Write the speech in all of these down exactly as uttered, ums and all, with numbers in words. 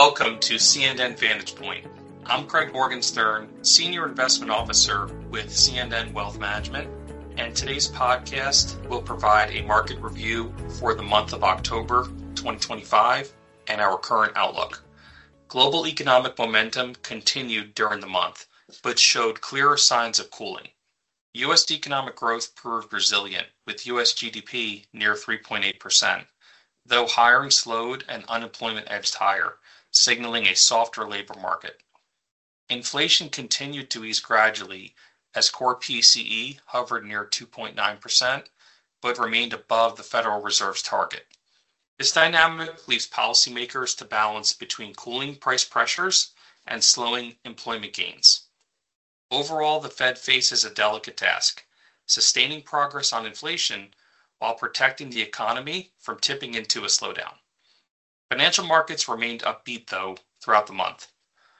Welcome to C N N Vantage Point. I'm Craig Morgenstern, Senior Investment Officer with C N N Wealth Management, and today's podcast will provide a market review for the month of October twenty twenty-five and our current outlook. Global economic momentum continued during the month, but showed clearer signs of cooling. U S economic growth proved resilient, with U S G D P near three point eight percent, though hiring slowed and unemployment edged higher, signaling a softer labor market. Inflation continued to ease gradually as core P C E hovered near two point nine percent, but remained above the Federal Reserve's target. This dynamic leaves policymakers to balance between cooling price pressures and slowing employment gains. Overall, the Fed faces a delicate task, sustaining progress on inflation while protecting the economy from tipping into a slowdown. Financial markets remained upbeat, though, throughout the month.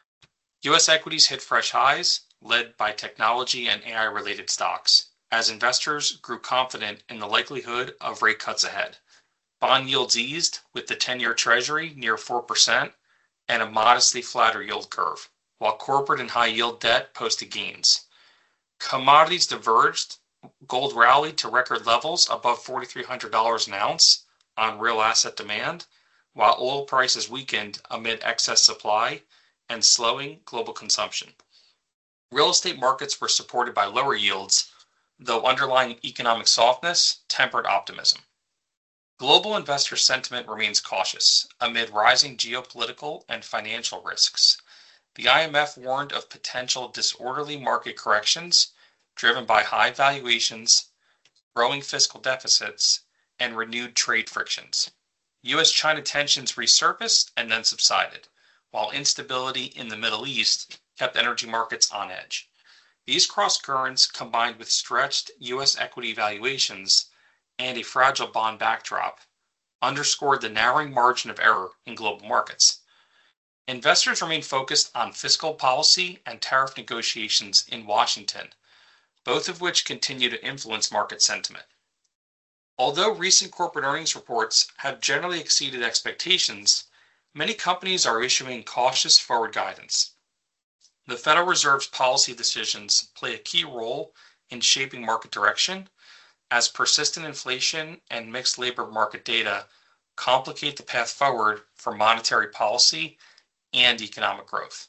U S equities hit fresh highs, led by technology and A I-related stocks, as investors grew confident in the likelihood of rate cuts ahead. Bond yields eased, with the ten-year Treasury near four percent and a modestly flatter yield curve, while corporate and high-yield debt posted gains. Commodities diverged. Gold rallied to record levels above four thousand three hundred dollars an ounce on real asset demand, while oil prices weakened amid excess supply and slowing global consumption. Real estate markets were supported by lower yields, though underlying economic softness tempered optimism. Global investor sentiment remains cautious amid rising geopolitical and financial risks. The I M F warned of potential disorderly market corrections driven by high valuations, growing fiscal deficits, and renewed trade frictions. U S China tensions resurfaced and then subsided, while instability in the Middle East kept energy markets on edge. These cross-currents, combined with stretched U S equity valuations and a fragile bond backdrop, underscored the narrowing margin of error in global markets. Investors remain focused on fiscal policy and tariff negotiations in Washington, both of which continue to influence market sentiment. Although recent corporate earnings reports have generally exceeded expectations, many companies are issuing cautious forward guidance. The Federal Reserve's policy decisions play a key role in shaping market direction, as persistent inflation and mixed labor market data complicate the path forward for monetary policy and economic growth.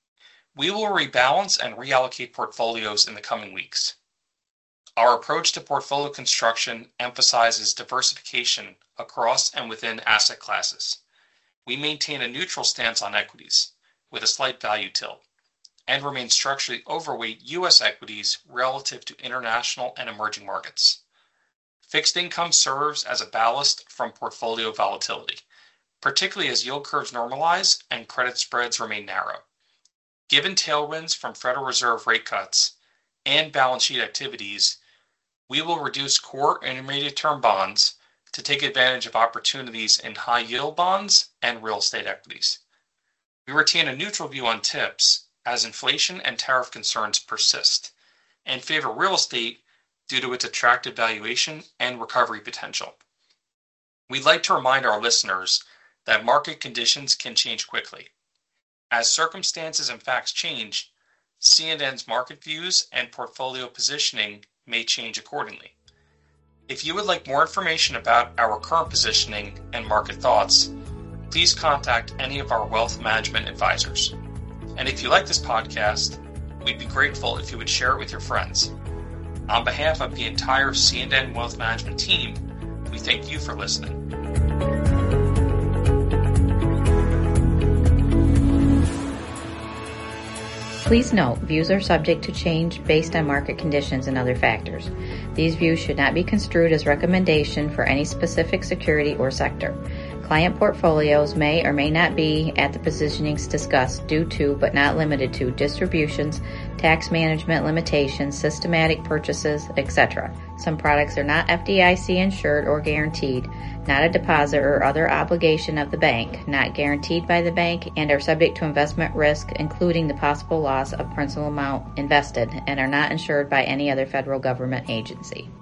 We will rebalance and reallocate portfolios in the coming weeks. Our approach to portfolio construction emphasizes diversification across and within asset classes. We maintain a neutral stance on equities, with a slight value tilt, and remain structurally overweight U S equities relative to international and emerging markets. Fixed income serves as a ballast from portfolio volatility, particularly as yield curves normalize and credit spreads remain narrow. Given tailwinds from Federal Reserve rate cuts and balance sheet activities, we will reduce core intermediate-term bonds to take advantage of opportunities in high-yield bonds and real estate equities. We retain a neutral view on tips as inflation and tariff concerns persist, and favor real estate due to its attractive valuation and recovery potential. We'd like to remind our listeners that market conditions can change quickly. As circumstances and facts change, C N N's market views and portfolio positioning may change accordingly. If you would like more information about our current positioning and market thoughts, please contact any of our wealth management advisors. And if you like this podcast, we'd be grateful if you would share it with your friends. On behalf of the entire C N N Wealth Management team, we thank you for listening. Please note, views are subject to change based on market conditions and other factors. These views should not be construed as recommendation for any specific security or sector. Client portfolios may or may not be at the positionings discussed due to, but not limited to, distributions, tax management limitations, systematic purchases, et cetera. Some products are not F D I C insured or guaranteed, not a deposit or other obligation of the bank, not guaranteed by the bank, and are subject to investment risk, including the possible loss of principal amount invested, and are not insured by any other federal government agency.